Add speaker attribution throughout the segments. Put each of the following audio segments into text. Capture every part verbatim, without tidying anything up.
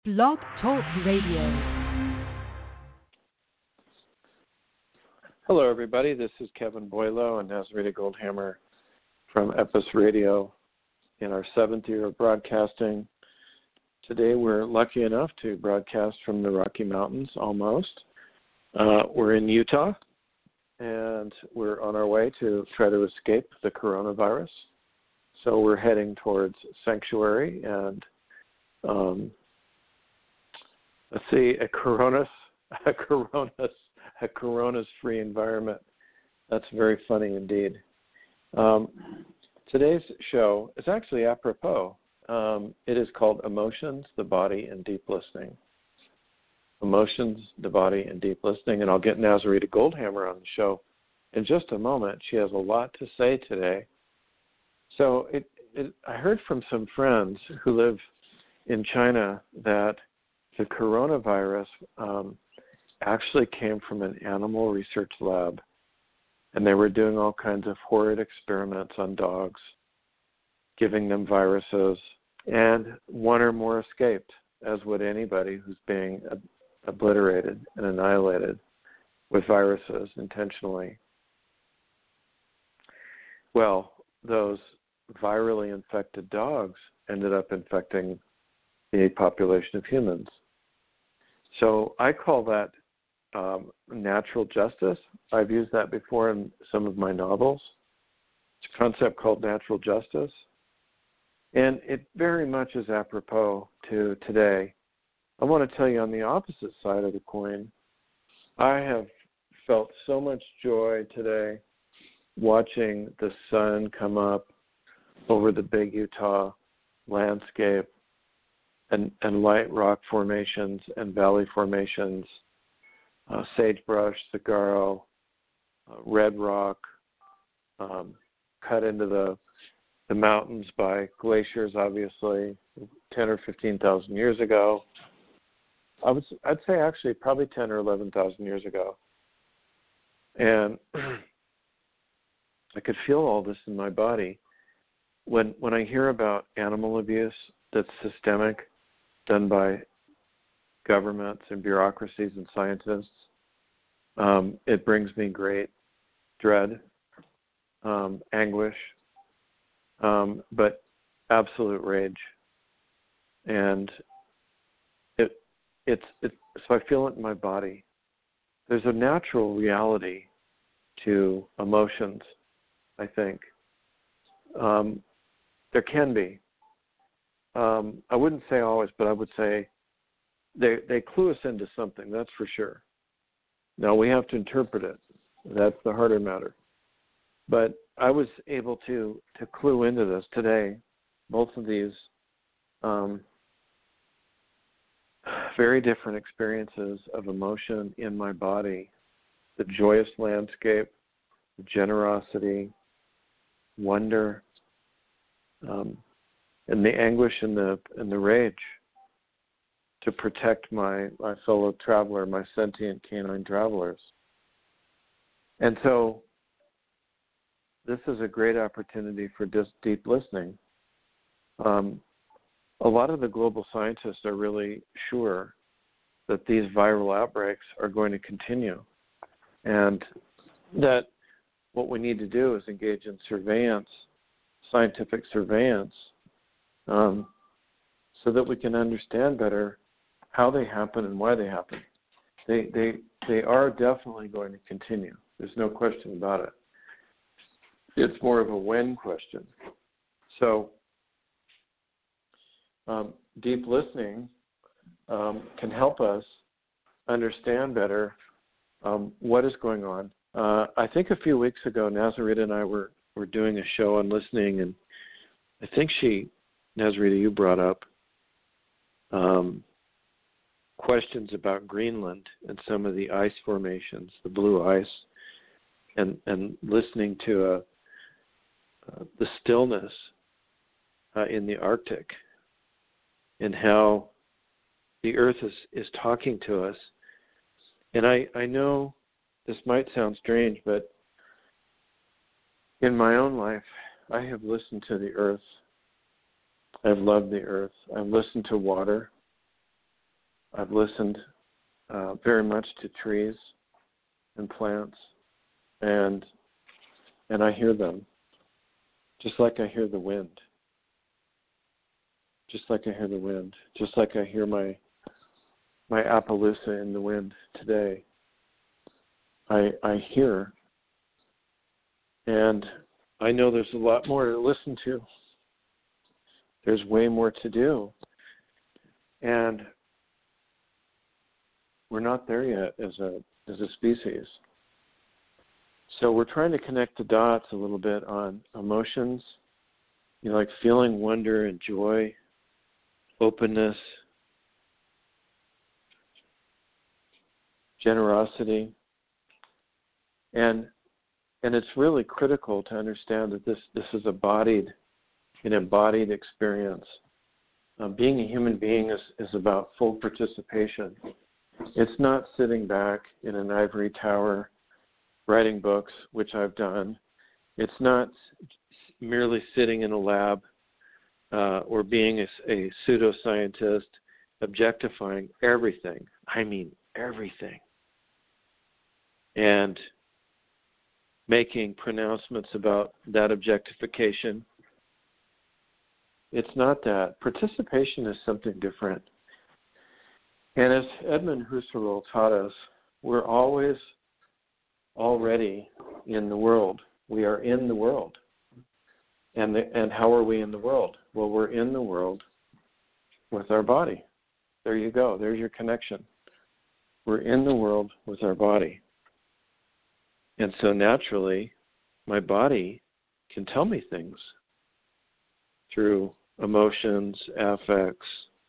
Speaker 1: Blog Talk Radio.
Speaker 2: Hello, everybody. This is Kevin Boylo and Nazarita Goldhammer from Epis Radio in our seventh year of broadcasting. Today, we're lucky enough to broadcast from the Rocky Mountains, almost. Uh, we're in Utah, and we're on our way to try to escape the coronavirus. So we're heading towards Sanctuary and, um, let's see, a coronas, a coronas, a coronas-free environment. That's very funny indeed. Um, today's show is actually apropos. Um, it is called Emotions, the Body, and Deep Listening. Emotions, the Body, and Deep Listening. And I'll get Nazarita Goldhammer on the show in just a moment. She has a lot to say today. So it, it, I heard from some friends who live in China that the coronavirus um, actually came from an animal research lab, and they were doing all kinds of horrid experiments on dogs, giving them viruses, and one or more escaped, as would anybody who's being ob- obliterated and annihilated with viruses intentionally. Well, those virally infected dogs ended up infecting the population of humans. So I call that um, natural justice. I've used that before in some of my novels. It's a concept called natural justice. And it very much is apropos to today. I want to tell you on the opposite side of the coin, I have felt so much joy today watching the sun come up over the big Utah landscape and, and light rock formations and valley formations, uh, sagebrush, saguaro, uh, red rock, um, cut into the the mountains by glaciers, obviously, ten or fifteen thousand years ago. I would, I'd say actually probably ten or eleven thousand years ago. And I could feel all this in my body. When when I hear about animal abuse that's systemic, done by governments and bureaucracies and scientists, um, it brings me great dread, um, anguish, um, but absolute rage. And it it's it, so I feel it in my body. There's a natural reality to emotions, I think. Um, there can be. Um, I wouldn't say always, but I would say they they clue us into something, that's for sure. Now, we have to interpret it. That's the harder matter. But I was able to, to clue into this today, both of these um, very different experiences of emotion in my body, the joyous landscape, the generosity, wonder, um, and the anguish and the and the rage to protect my, my fellow traveler, my sentient canine travelers. And so this is a great opportunity for just deep listening. Um, a lot of the global scientists are really sure that these viral outbreaks are going to continue, and that what we need to do is engage in surveillance, scientific surveillance, um, so that we can understand better how they happen and why they happen. They they they are definitely going to continue. There's no question about it. It's more of a when question. So um, deep listening um, can help us understand better um, what is going on. Uh, I think a few weeks ago, Nazarita and I were, were doing a show on listening, and I think she, Nazarita, you brought up um, questions about Greenland and some of the ice formations, the blue ice, and, and listening to a, uh, the stillness uh, in the Arctic and how the Earth is, is talking to us. And I, I know this might sound strange, but in my own life, I have listened to the Earth. I've loved the Earth. I've listened to water. I've listened uh, very much to trees and plants, and and I hear them, just like I hear the wind. Just like I hear the wind. Just like I hear my my Appaloosa in the wind today. I I hear, and I know there's a lot more to listen to. There's way more to do, and we're not there yet as a as a species. So we're trying to connect the dots a little bit on emotions, you know, like feeling wonder and joy, openness, generosity, and and it's really critical to understand that this this is a bodied, an embodied experience. Uh, being a human being is, is about full participation. It's not sitting back in an ivory tower writing books, which I've done. It's not merely sitting in a lab uh, or being a, a pseudoscientist objectifying everything. I mean everything. And making pronouncements about that objectification. It's not that. Participation is something different. And as Edmund Husserl taught us, we're always already in the world. We are in the world. And the, and how are we in the world? Well, we're in the world with our body. There you go. There's your connection. We're in the world with our body. And so naturally, my body can tell me things through emotions, affects,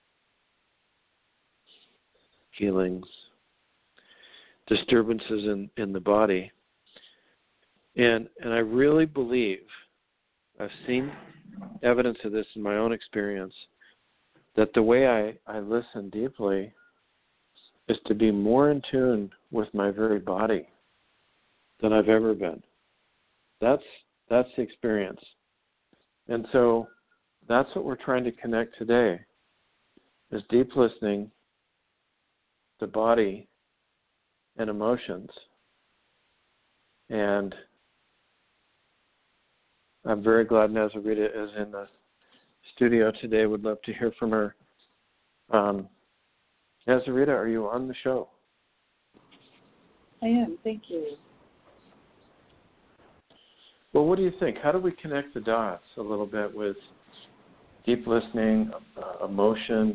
Speaker 2: feelings, disturbances in, in the body. And and I really believe, I've seen evidence of this in my own experience, that the way I, I listen deeply is to be more in tune with my very body than I've ever been. That's that's the experience. And so that's what we're trying to connect today, is deep listening to body and emotions. And I'm very glad Nazarita is in the studio today. Would love to hear from her. Um, Nazarita, are you on the show?
Speaker 3: I am. Thank you.
Speaker 2: Well, what do you think? How do we connect the dots a little bit with deep listening, uh, emotion,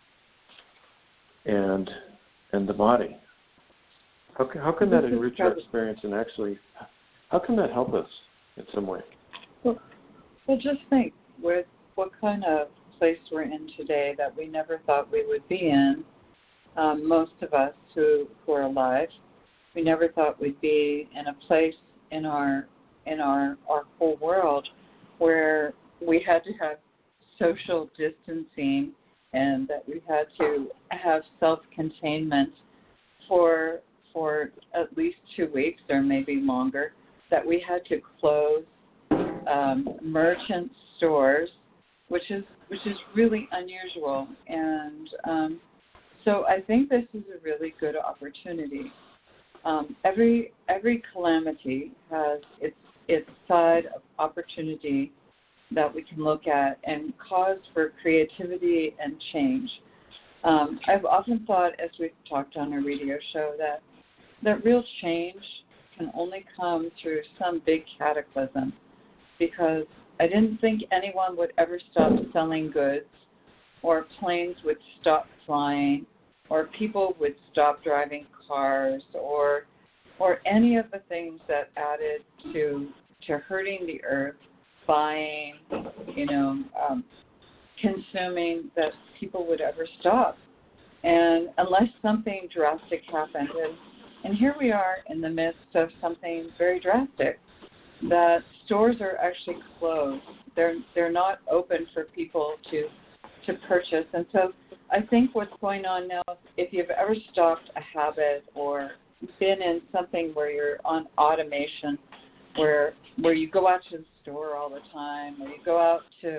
Speaker 2: and and the body? How can, how can that enrich our experience and actually, how can that help us in some way?
Speaker 3: Well, well just think with what kind of place we're in today that we never thought we would be in. Um, most of us who, who are alive, we never thought we'd be in a place in our in our, our whole world where we had to have social distancing and that we had to have self-containment for for at least two weeks or maybe longer, that we had to close um, merchant stores, which is which is really unusual. And um, so I think this is a really good opportunity. Um, every every calamity has its its side of opportunity that we can look at and cause for creativity and change. Um, I've often thought, as we've talked on our radio show, that that real change can only come through some big cataclysm, because I didn't think anyone would ever stop selling goods, or planes would stop flying, or people would stop driving cars, or or any of the things that added to to hurting the earth, buying, you know, um, consuming, that people would ever stop. And unless something drastic happened, and, and here we are in the midst of something very drastic, that stores are actually closed. They're they're not open for people to to purchase. And so I think what's going on now, if you've ever stopped a habit or been in something where you're on automation, where where you go out to the store all the time, or you go out to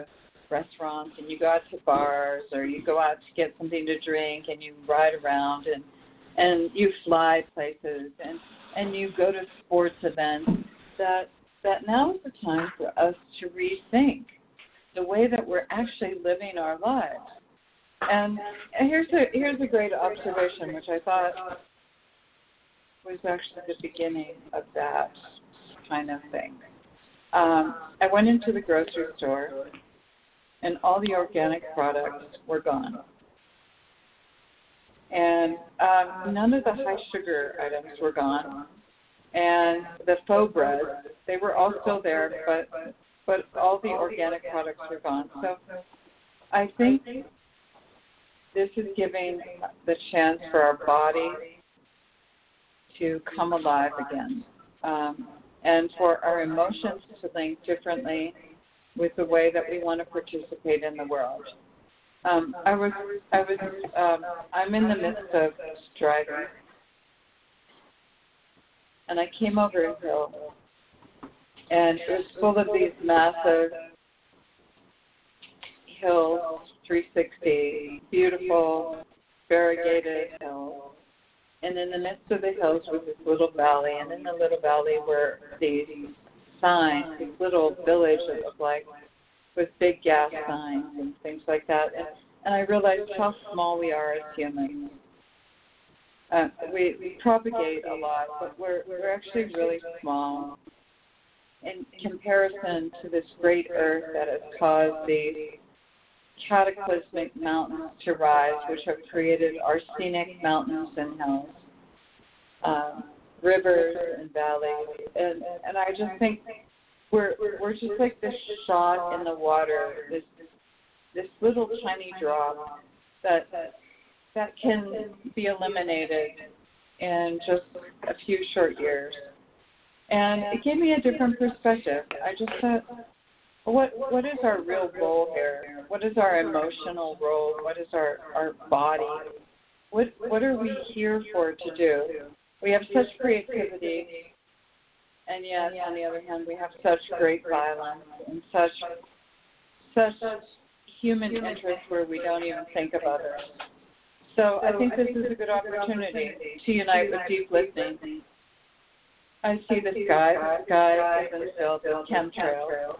Speaker 3: restaurants and you go out to bars or you go out to get something to drink and you ride around and and you fly places and, and you go to sports events, that that now is the time for us to rethink the way that we're actually living our lives. And, and here's a here's a great observation, which I thought was actually the beginning of that kind of thing. Um, I went into the grocery store, and all the organic products were gone. And um, none of the high sugar items were gone. And the faux bread, they were all still there, but but all the organic products were gone. So I think this is giving the chance for our body to come alive again, um, and for our emotions to link differently with the way that we want to participate in the world. Um, I was, I was, um, I'm in the midst of driving, and I came over a hill, and it was full of these massive hills, three sixty, beautiful, variegated hills. And in the midst of the hills was this little valley, and in the little valley were these signs, these little villages that looked like, with big gas signs and things like that. And, and I realized how small we are as humans. Uh, we, we propagate a lot, but we're, we're actually really small in comparison to this great earth that has caused the cataclysmic mountains to rise, which have created arsenic mountains and hills, um, rivers and valleys, and and I just think we're we're just like this shot in the water, this this little tiny drop that that can be eliminated in just a few short years, and it gave me a different perspective. I just thought, What what is our real role here? What is our emotional role? What is our, our body? What what are we here for to do? We have such creativity, and yet on the other hand, we have such great violence and such such human interest where we don't even think of others. So I think this is a good opportunity to unite with deep listening. I see the sky. The sky is filled with chemtrails.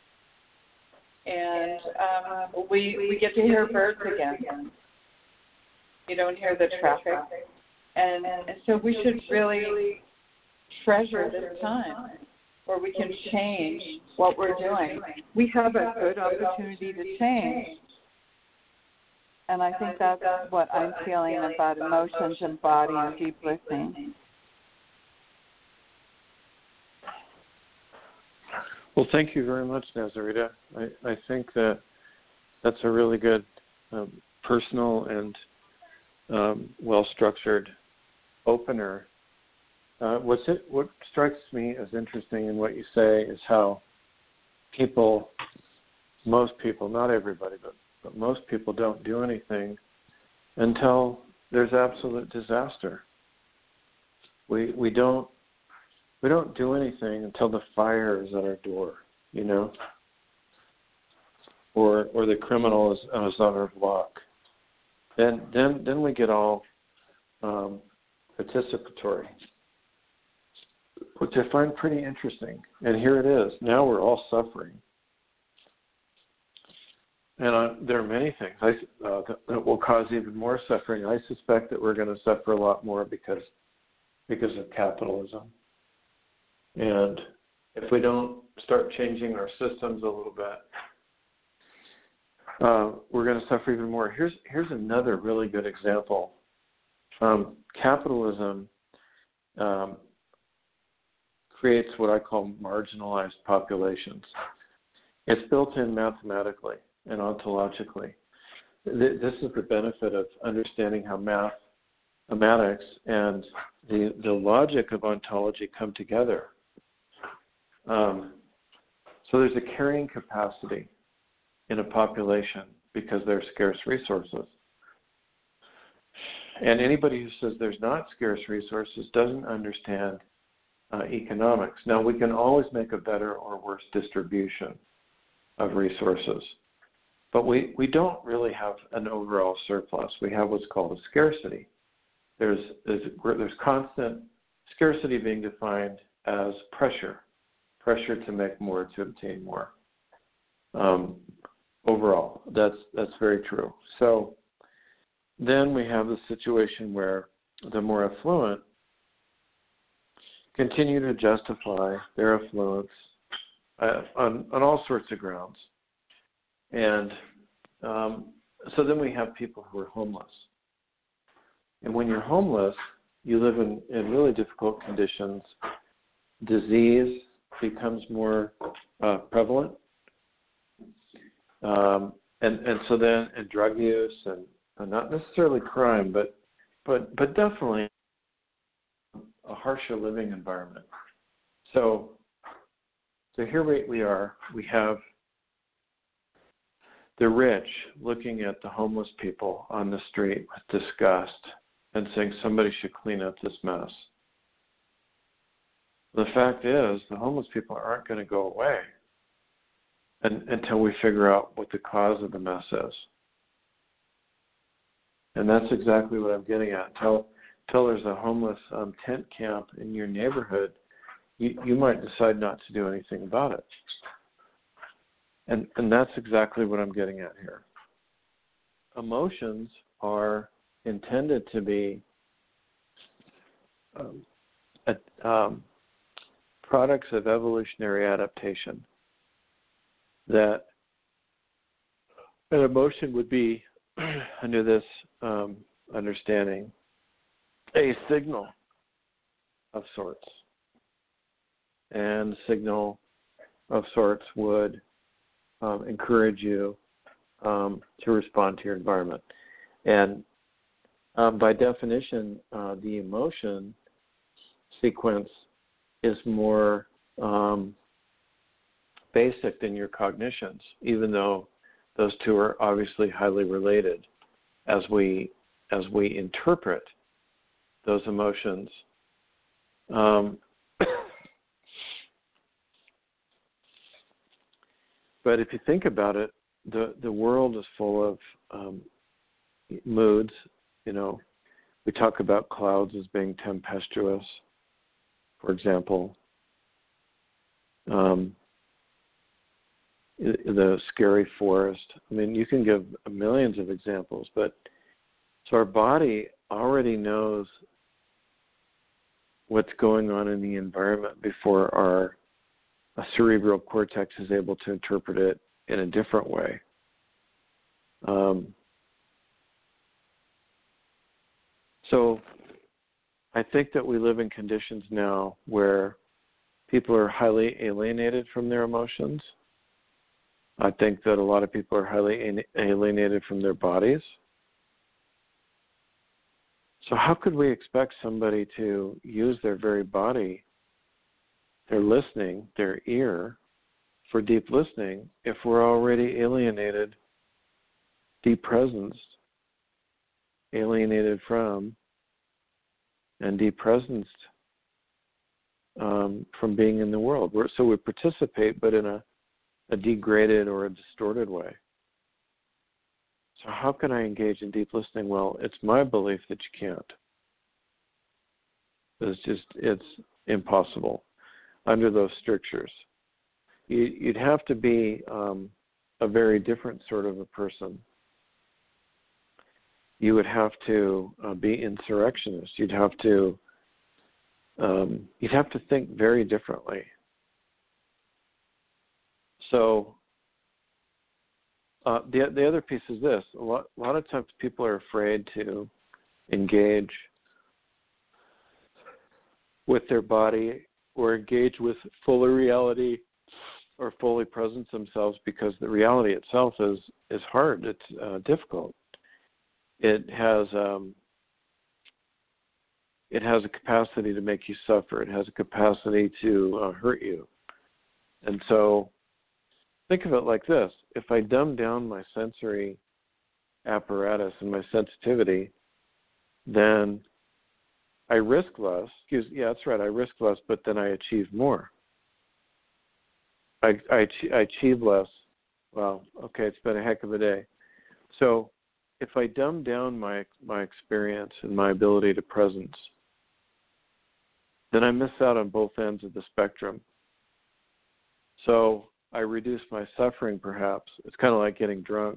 Speaker 3: And um, we we get to hear birds again. You don't hear the traffic, and, and so we should really treasure this time where we can change what we're doing. We have a good opportunity to change, and I think that's what I'm feeling about emotions and body and deep listening.
Speaker 2: Well, thank you very much, Nazarita. I, I think that that's a really good um, personal and um, well-structured opener. Uh, what's it, what strikes me as interesting in what you say is how people, most people, not everybody, but, but most people don't do anything until there's absolute disaster. We we don't We don't do anything until the fire is at our door, you know, or or the criminal is, is on our block. Then then then we get all um, participatory, which I find pretty interesting. And here it is. Now we're all suffering, and uh, there are many things I, uh, that, that will cause even more suffering. I suspect that we're going to suffer a lot more because because of capitalism. And if we don't start changing our systems a little bit, uh, we're going to suffer even more. Here's here's another really good example. Um, capitalism um, creates what I call marginalized populations. It's built in mathematically and ontologically. Th- this is the benefit of understanding how math, mathematics and the, the logic of ontology come together. Um, so there's a carrying capacity in a population because there's scarce resources. And anybody who says there's not scarce resources doesn't understand uh, economics. Now, we can always make a better or worse distribution of resources. But we, we don't really have an overall surplus. We have what's called a scarcity. There's, there's, there's constant scarcity being defined as pressure, pressure to make more, to obtain more. Um, overall, that's, that's very true. So then we have the situation where the more affluent continue to justify their affluence uh, on, on all sorts of grounds. And um, so then we have people who are homeless. And when you're homeless, you live in, in really difficult conditions. Disease becomes more uh, prevalent. Um, and, and so then, and drug use, and, and not necessarily crime, but, but, but definitely a harsher living environment. So, so here we, we are. We have the rich looking at the homeless people on the street with disgust and saying somebody should clean up this mess. The fact is, the homeless people aren't going to go away and, until we figure out what the cause of the mess is. And that's exactly what I'm getting at. Until, until there's a homeless um, tent camp in your neighborhood, you, you might decide not to do anything about it. And, and that's exactly what I'm getting at here. Emotions are intended to be um, a, um, products of evolutionary adaptation. That an emotion would be, under this um, understanding, a signal of sorts. And signal of sorts would Um, encourage you um, to respond to your environment. And um, by definition, uh, the emotion sequence is more um, basic than your cognitions, even though those two are obviously highly related as we as we interpret those emotions. Um, But if you think about it, the, the world is full of um, moods. You know, we talk about clouds as being tempestuous, for example. Um, the scary forest. I mean, you can give millions of examples, but so our body already knows what's going on in the environment before our a cerebral cortex is able to interpret it in a different way. Um, so I think that we live in conditions now where people are highly alienated from their emotions. I think that a lot of people are highly alienated from their bodies. So how could we expect somebody to use their very body, their listening, their ear, for deep listening, if we're already alienated, depresenced, alienated from, and depresenced um, from being in the world? We're, so we participate, but in a, a degraded or a distorted way. So how can I engage in deep listening? Well, it's my belief that you can't. It's just, it's impossible under those strictures. You, you'd have to be um, a very different sort of a person. You would have to uh, be insurrectionist. You'd have to, um, you'd have to think very differently. So uh, the the other piece is this: a lot, a lot of times people are afraid to engage with their body or engage with fuller reality or fully presence themselves because the reality itself is, is hard. It's uh, difficult. It has um, it has a capacity to make you suffer. It has a capacity to uh, hurt you. And so think of it like this. If I dumb down my sensory apparatus and my sensitivity, then I risk less. Excuse, yeah, that's right. I risk less, but then I achieve more. I, I, I achieve less Wow. Okay, it's been a heck of a day. So if I dumb down my my experience and my ability to presence, then I miss out on both ends of the spectrum. So I reduce my suffering, perhaps. It's kind of like getting drunk.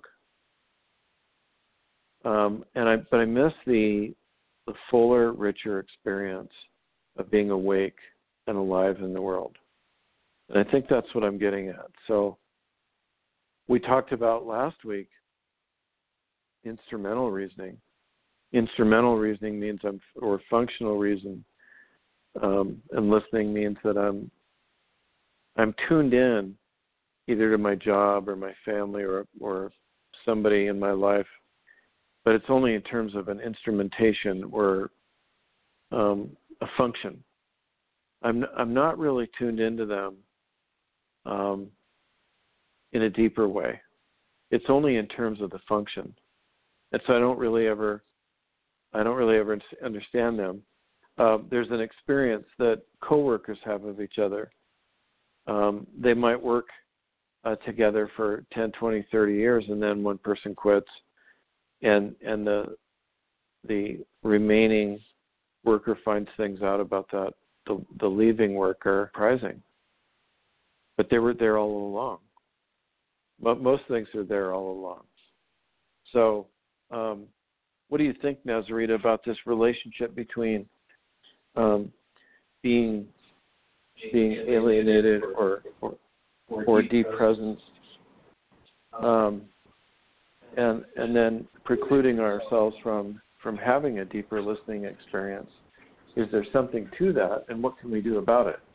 Speaker 2: Um, and I, but I miss the the fuller, richer experience of being awake and alive in the world. And I think that's what I'm getting at. So we talked about last week instrumental reasoning. Instrumental reasoning means I'm, or functional reason, um, and listening means that I'm I'm tuned in either to my job or my family or or somebody in my life, but it's only in terms of an instrumentation or um, a function. I'm I'm not really tuned into them um, in a deeper way. It's only in terms of the function, and so I don't really ever I don't really ever understand them. Uh, there's an experience that coworkers have of each other. Um, they might work uh, together for ten, twenty, thirty years, and then one person quits, and and the the remaining worker finds things out about that the, the leaving worker surprising. But they were there all along. But most things are there all along. So, um, what do you think, Nazarita, about this relationship between um, being being alienated or or, or depresence, um, and and then precluding ourselves from from having a deeper listening experience? Is there something to that, and what can we do about it?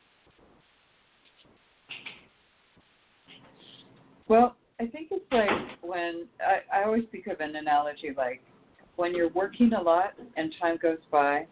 Speaker 3: Well, I think it's like when, I, I always think of an analogy like when you're working a lot and time goes by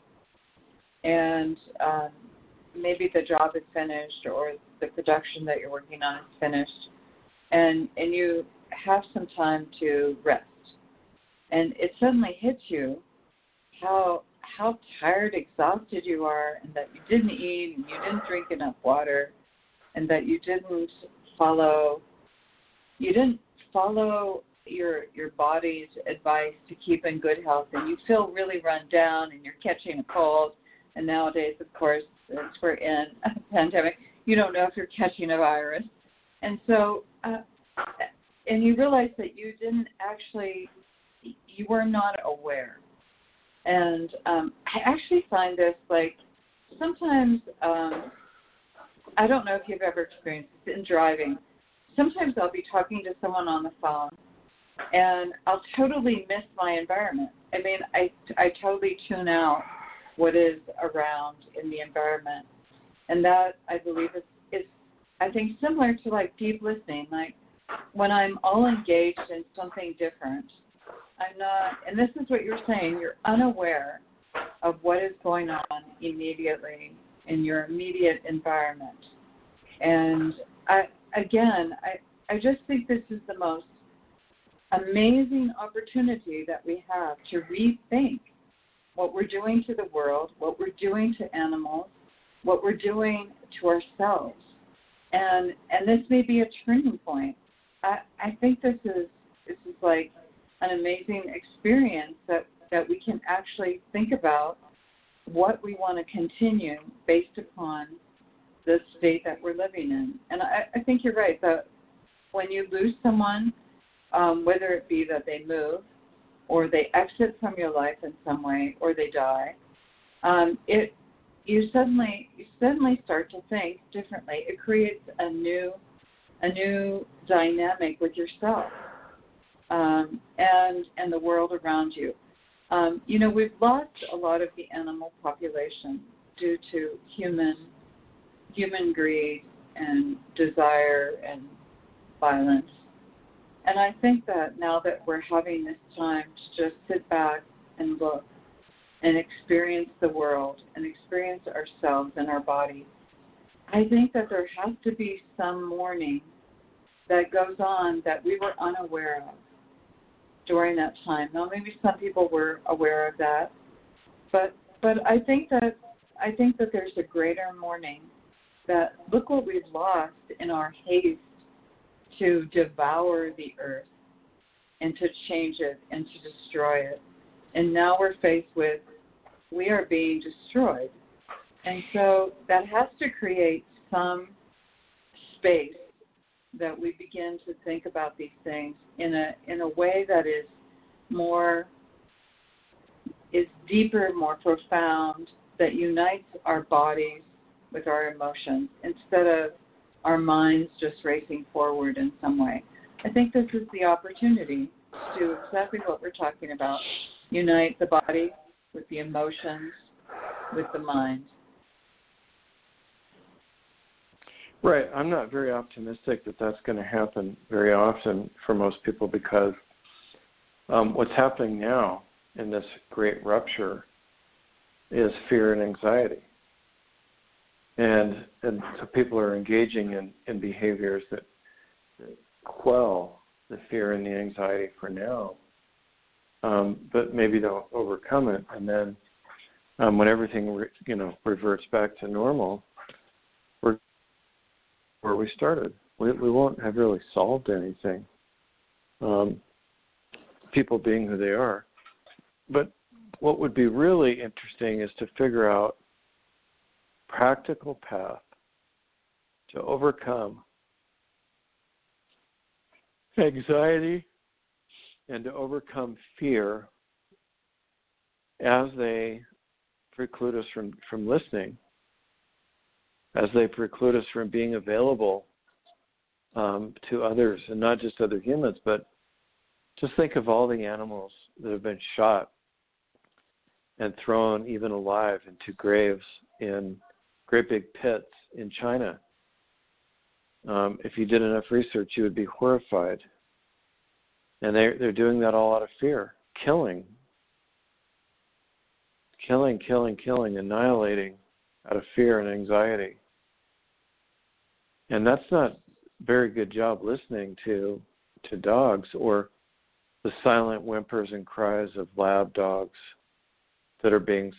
Speaker 3: and um, maybe the job is finished or the production that you're working on is finished, and, and you have some time to rest. And it suddenly hits you how how tired, exhausted you are, and that you didn't eat and you didn't drink enough water, and that you didn't follow you didn't follow your your body's advice to keep in good health, and you feel really run down, and you're catching a cold. And nowadays, of course, since we're in a pandemic, you don't know if you're catching a virus, and so uh, and you realize that you didn't actually, you were not aware. And um, I actually find this, like, sometimes, um, I don't know if you've ever experienced this in driving. Sometimes I'll be talking to someone on the phone, and I'll totally miss my environment. I mean, I, I totally tune out what is around in the environment. And that, I believe, is, is, I think, similar to, like, deep listening. Like, when I'm all engaged in something different, I'm not, and this is what you're saying, you're unaware of what is going on immediately in your immediate environment. And I, again, I, I just think this is the most amazing opportunity that we have to rethink what we're doing to the world, what we're doing to animals, what we're doing to ourselves. And and this may be a turning point. I, I think this is this is like an amazing experience that, that we can actually think about what we want to continue based upon the state that we're living in. And I, I think you're right, that when you lose someone, um, whether it be that they move or they exit from your life in some way or they die, um, it you suddenly you suddenly start to think differently. It creates a new a new dynamic with yourself. Um, and and the world around you. Um, you know, we've lost a lot of the animal population due to human human greed and desire and violence. And I think that now that we're having this time to just sit back and look and experience the world and experience ourselves and our bodies, I think that there has to be some mourning that goes on that we were unaware of during that time. Now, maybe some people were aware of that, but but I think that I think that there's a greater mourning that look what we've lost in our haste to devour the earth and to change it and to destroy it. And now we're faced with, we are being destroyed. And so that has to create some space that we begin to think about these things in a in a way that is more, is deeper, more profound, that unites our bodies with our emotions instead of our minds just racing forward in some way. I think this is the opportunity to do exactly what we're talking about, unite the body with the emotions, with the mind.
Speaker 2: Right. I'm not very optimistic that that's going to happen very often for most people because um, what's happening now in this great rupture is fear and anxiety. And, and so people are engaging in, in behaviors that, that quell the fear and the anxiety for now, um, but maybe they'll overcome it. And then um, when everything re, you know reverts back to normal, we're where we started. We, we won't have really solved anything, um, people being who they are. But what would be really interesting is to figure out practical path to overcome anxiety and to overcome fear as they preclude us from, from listening, as they preclude us from being available um, to others, and not just other humans, but just think of all the animals that have been shot and thrown even alive into graves in great big pits in China. Um, if you did enough research, you would be horrified. And they're, they're doing that all out of fear, killing, killing, killing, killing, annihilating out of fear and anxiety. And that's not a very good job listening to to dogs or the silent whimpers and cries of lab dogs that are being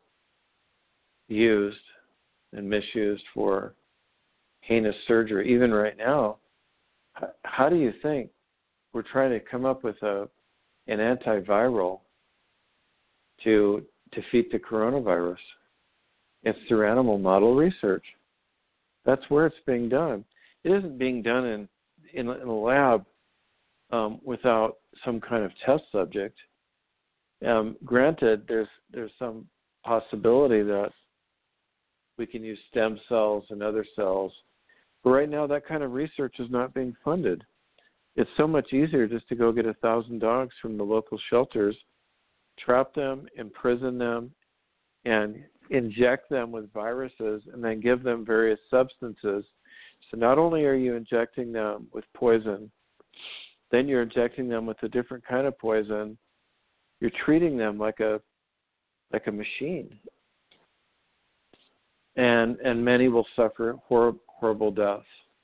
Speaker 2: used and misused for heinous surgery. Even right now, how do you think we're trying to come up with a an antiviral to defeat the coronavirus? It's through animal model research. That's where it's being done. It isn't being done in in, in a lab um, without some kind of test subject. Um, granted, there's there's some possibility that we can use stem cells and other cells, but right now that kind of research is not being funded. It's so much easier just to go get a thousand dogs from the local shelters, trap them, imprison them, and inject them with viruses, and then give them various substances. So not only are you injecting them with poison, then you're injecting them with a different kind of poison. You're treating them like a like a machine, and and many will suffer hor- horrible deaths.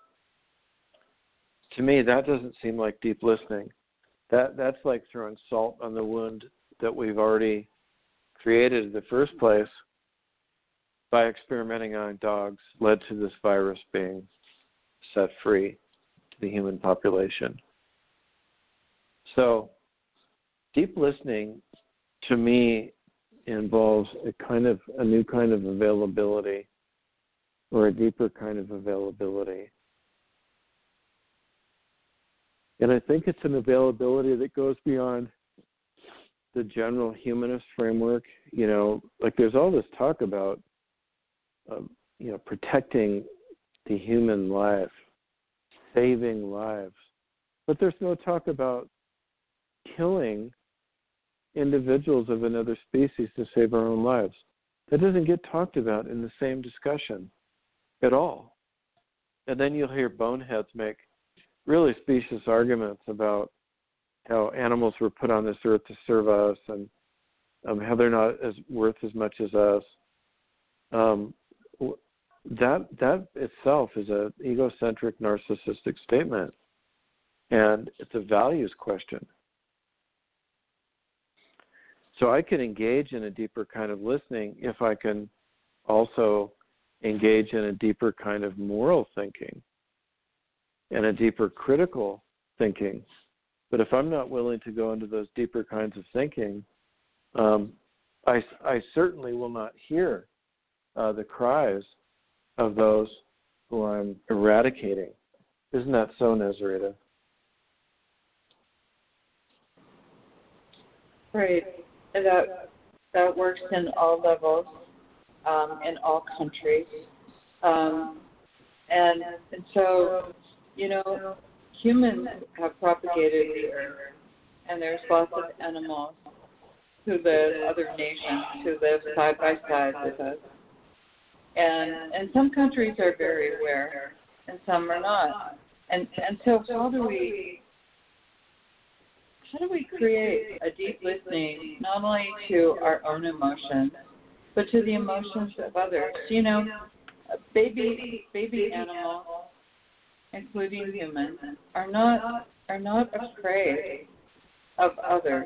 Speaker 2: To me, that doesn't seem like deep listening. That that's like throwing salt on the wound that we've already created in the first place by experimenting on dogs, led to this virus being set free to the human population. So deep listening, to me, involves a kind of a new kind of availability, or a deeper kind of availability. And I think it's an availability that goes beyond the general humanist framework. You know, like there's all this talk about, um, you know, protecting the human life, saving lives, but there's no talk about killing individuals of another species to save our own lives. That doesn't get talked about in the same discussion at all. And then you'll hear boneheads make really specious arguments about how animals were put on this earth to serve us, and um, how they're not as worth as much as us. Um, that that itself is an egocentric, narcissistic statement, and it's a values question. So I can engage in a deeper kind of listening if I can also engage in a deeper kind of moral thinking. and a deeper critical thinking. But if I'm not willing to go into those deeper kinds of thinking, um, I, I certainly will not hear uh, the cries of those who I'm eradicating. Isn't that so, Nazarita?
Speaker 3: Right. That that works in all levels, um, in all countries, um, and and so you know humans have propagated the earth, and there's lots of animals who live, other nations who live side by side with us, and and some countries are very aware, and some are not, and and so how do we How do we create a deep listening, not only to our own emotions, but to the emotions of others? You know, baby baby animals, including humans, are not are not afraid of others.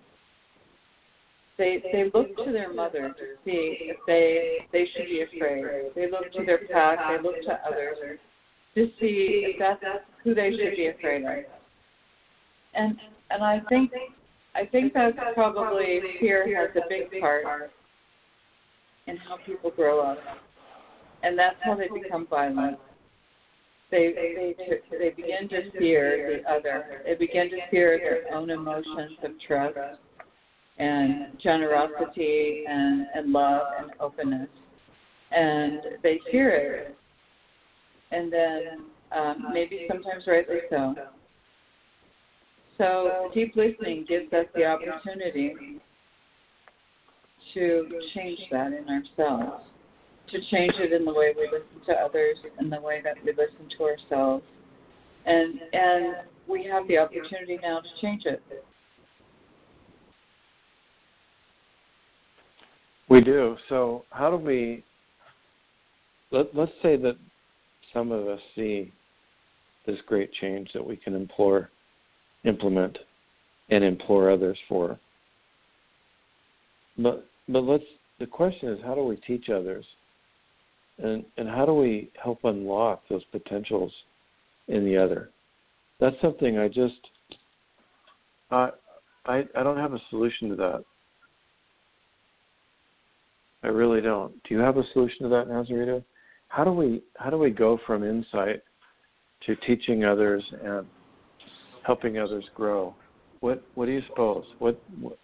Speaker 3: They they look to their mother to see if they they should be afraid. They look to their pack. They look to others to see if that's who they should be afraid of. And And I think I think that's probably fear has a big part in how people grow up, and that's how they become violent. They they they begin to fear the other. They begin to fear their own emotions of trust and generosity and, and love and openness, and they fear it. And then um, maybe sometimes rightly so. So deep listening gives us the opportunity to change that in ourselves, to change it in the way we listen to others, in the way that we listen to ourselves. And and we have the opportunity now to change it.
Speaker 2: We do. So how do we, let, let's say that some of us see this great change that we can implore, implement and implore others for. But but let's the question is, how do we teach others? And and how do we help unlock those potentials in the other? That's something I just I I I don't have a solution to that. I really don't. Do you have a solution to that, Nazarita? How do we how do we go from insight to teaching others and helping others grow? What what do you suppose? What, what?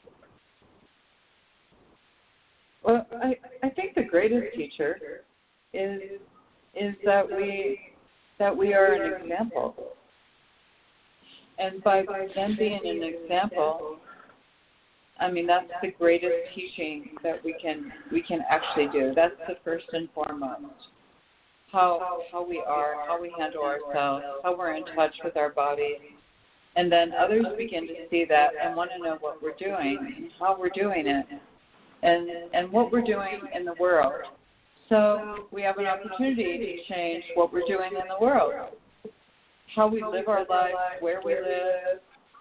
Speaker 3: Well, I, I think the greatest teacher is is that we that we are an example, and by them being an example, I mean that's the greatest teaching that we can we can actually do. That's the first and foremost. How how we are, how we handle ourselves, how we're in touch with our bodies. And then others begin to see that and want to know what we're doing and how we're doing it and and what we're doing in the world. So we have an opportunity to change what we're doing in the world, how we live our lives, where we live,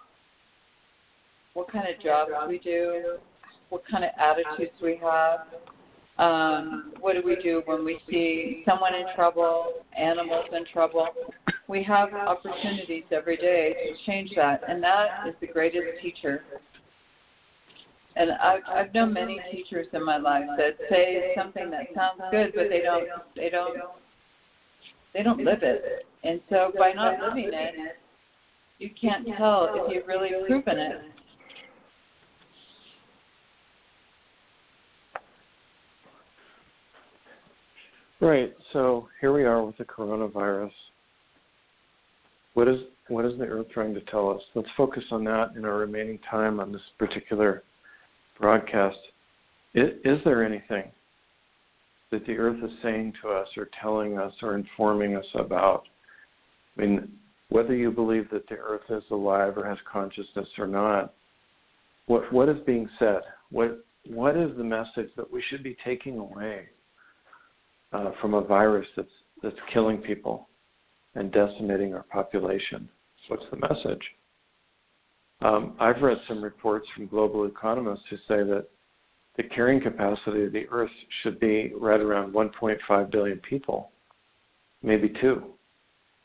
Speaker 3: what kind of jobs we do, what kind of attitudes we have. Um, what do we do when we see someone in trouble, animals in trouble? We have opportunities every day to change that, and that is the greatest teacher. And I've, I've known many teachers in my life that say something that sounds good, but they don't, they don't, they don't live it. And so by not living it, you can't tell if you've really proven it.
Speaker 2: Right. So here we are with the coronavirus. What is what is the earth trying to tell us? Let's focus on that in our remaining time on this particular broadcast. Is, is there anything that the earth is saying to us or telling us or informing us about? I mean, whether you believe that the earth is alive or has consciousness or not, what what is being said? What what is the message that we should be taking away uh, from a virus that's that's killing people and decimating our population? What's the message? Um, I've read some reports from global economists who say that the carrying capacity of the earth should be right around one point five billion people, maybe two.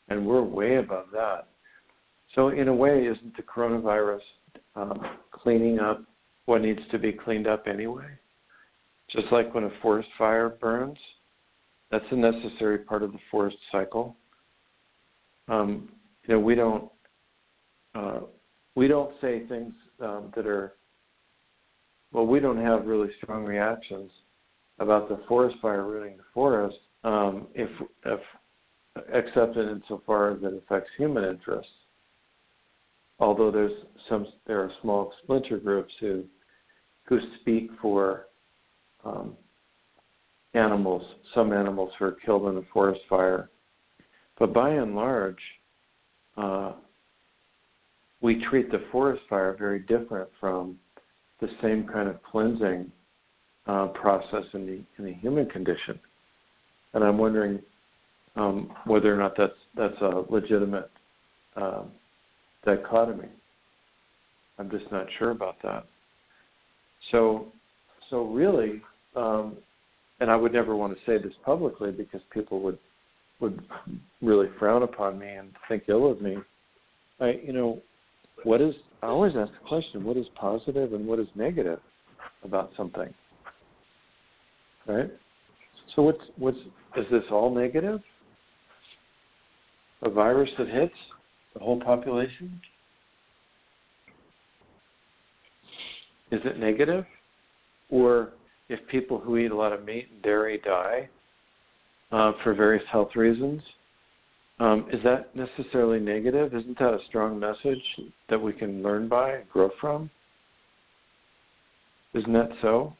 Speaker 2: and we're way above that. So in a way, isn't the coronavirus um, cleaning up what needs to be cleaned up anyway? Just like when a forest fire burns, that's a necessary part of the forest cycle. Um, you know, we don't uh, we don't say things um, that are well, we don't have really strong reactions about the forest fire ruining the forest, um, if, if except in insofar as it affects human interests. Although there's some, there are small splinter groups who who speak for um, animals, some animals who are killed in a forest fire. But by and large, uh, we treat the forest fire very different from the same kind of cleansing uh, process in the in the human condition. And I'm wondering um, whether or not that's that's a legitimate uh, dichotomy. I'm just not sure about that. So, so really, um, and I would never want to say this publicly because people would would really frown upon me and think ill of me. I, you know, what is? I always ask the question: what is positive and what is negative about something? Right? So, what's what's is this all negative? A virus that hits the whole population? Is it negative? Or if people who eat a lot of meat and dairy die uh, for various health reasons, um, is that necessarily negative? Isn't that a strong message that we can learn by and grow from? Isn't that so?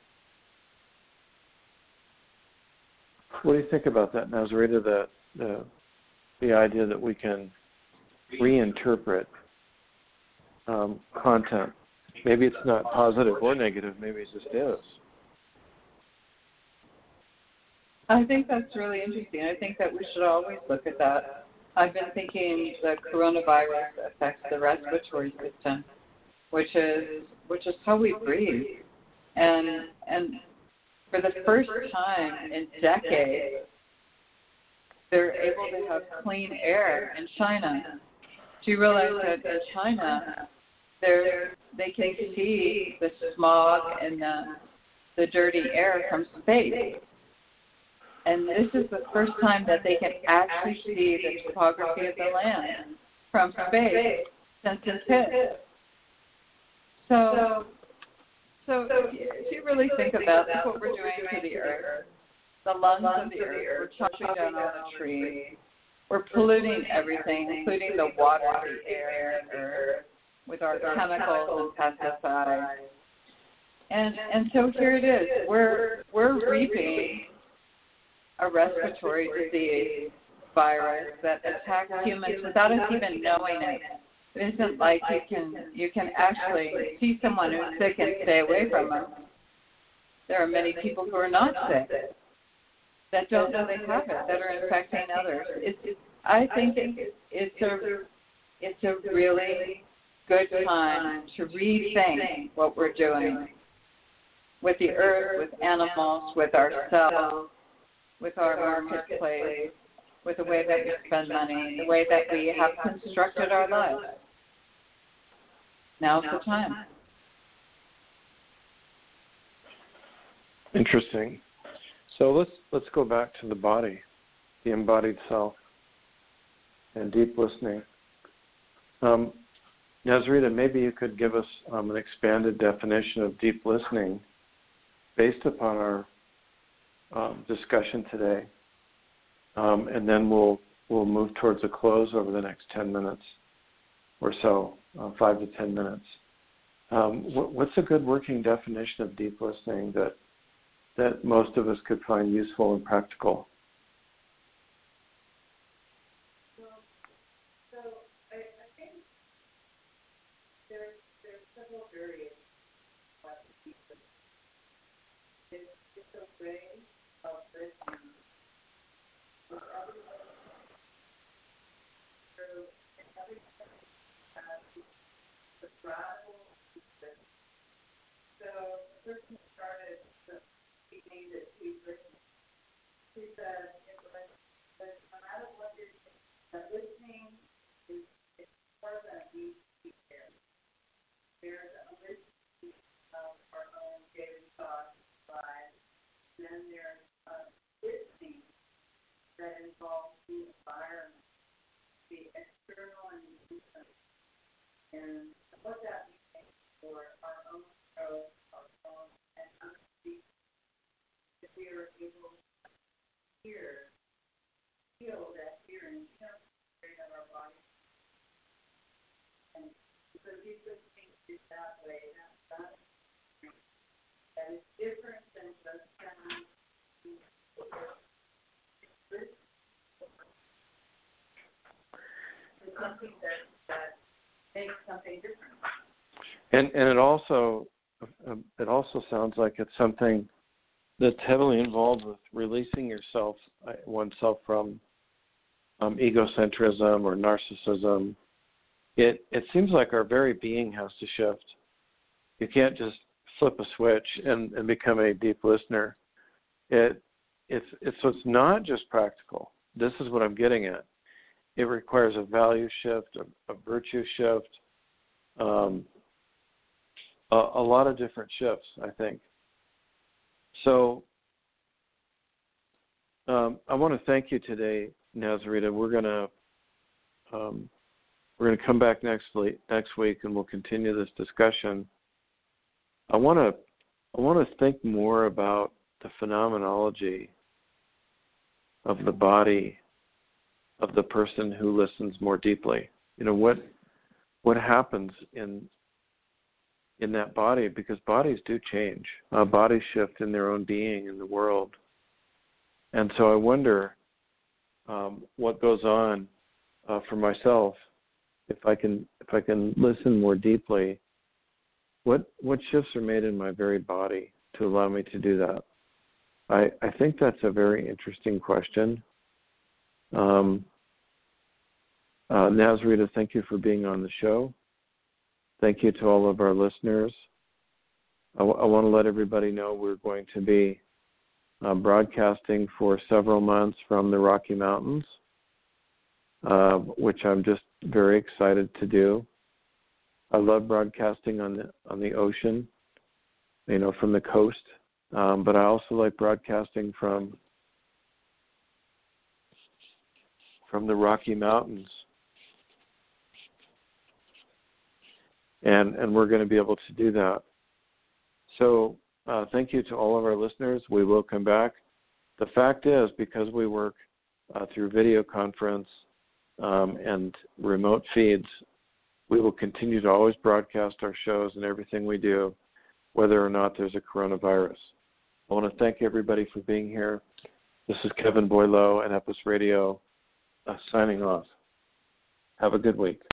Speaker 2: What do you think about that, Nazarita, the, the, the idea that we can reinterpret um, content? Maybe it's not positive or negative, maybe it just is.
Speaker 3: I think that's really interesting. I think that we should always look at that. I've been thinking the coronavirus affects the respiratory system, which is which is how we breathe. And and for the first time in decades, they're able to have clean air in China. Do you realize that in China, they're, they can see the smog and the, the dirty air from space? And this is the first time that they can actually see the topography of the land from space since it's hit. So, so if you really think about what we're doing to the earth, the lungs of the earth, we're chopping down all the trees, we're polluting everything, including the water, the air, the earth, with our chemicals and pesticides. And and so here it is. We're we're reaping a respiratory disease virus that attacks humans without us even knowing it. It isn't like you can you can actually see someone who's sick and stay away from them. There are many people who are not sick that don't know they have it, that are infecting others. It's, it's I think it, it's a it's a really good time to rethink what we're doing with the earth, with animals, with ourselves, with our marketplace, with the way that we spend money, the way that we have constructed our lives. Now's the time.
Speaker 2: Interesting. So let's let's go back to the body, the embodied self, and deep listening. Um, Nazarita, maybe you could give us um, an expanded definition of deep listening based upon our um, discussion today, um, and then we'll we'll move towards a close over the next ten minutes or so, uh, five to ten minutes. Um, what, what's a good working definition of deep listening that that most of us could find useful and practical?
Speaker 3: Well, so I, I think there's there's several areas of deep listening. It's, it's a way of listening with everyone through and everyone has the radical listening. So the person started the speaking that he listened. He said, no matter what you're doing, that listening then there's uh, listening that involves the environment, the external and the internal. And what that means for our own growth, our own, and other people, if we are able to hear, feel that hearing, you know, straight out our body. And so these are things do that way, that's that. That is different than just sound. It's something that, that makes something different.
Speaker 2: And and it also um, it also sounds like it's something that's heavily involved with releasing yourself, uh, oneself from um, egocentrism or narcissism. It it seems like our very being has to shift. You can't just flip a switch and, and become a deep listener. It it's it's so it's not just practical. This is what I'm getting at. It requires a value shift, a, a virtue shift, um, a, a lot of different shifts, I think. So um, I want to thank you today, Nazarita. We're gonna um, we're gonna come back next week, next week, and we'll continue this discussion. I want to I want to think more about the phenomenology of the body of the person who listens more deeply. You know, what what happens in in that body, because bodies do change. Uh, bodies shift in their own being in the world. And so I wonder um, what goes on uh, for myself if I can if I can listen more deeply. What what shifts are made in my very body to allow me to do that? I, I think that's a very interesting question. Um, uh, Nazarita, thank you for being on the show. Thank you to all of our listeners. I, w- I want to let everybody know we're going to be uh, broadcasting for several months from the Rocky Mountains, uh, which I'm just very excited to do. I love broadcasting on the on the ocean, you know, from the coast, um, but I also like broadcasting from from the Rocky Mountains, and and we're going to be able to do that. So uh, thank you to all of our listeners. We will come back. The fact is, because we work uh, through video conference um, and remote feeds, we will continue to always broadcast our shows and everything we do, whether or not there's a coronavirus. I want to thank everybody for being here. This is Kevin Boileau and Epis Radio uh, signing off. Have a good week.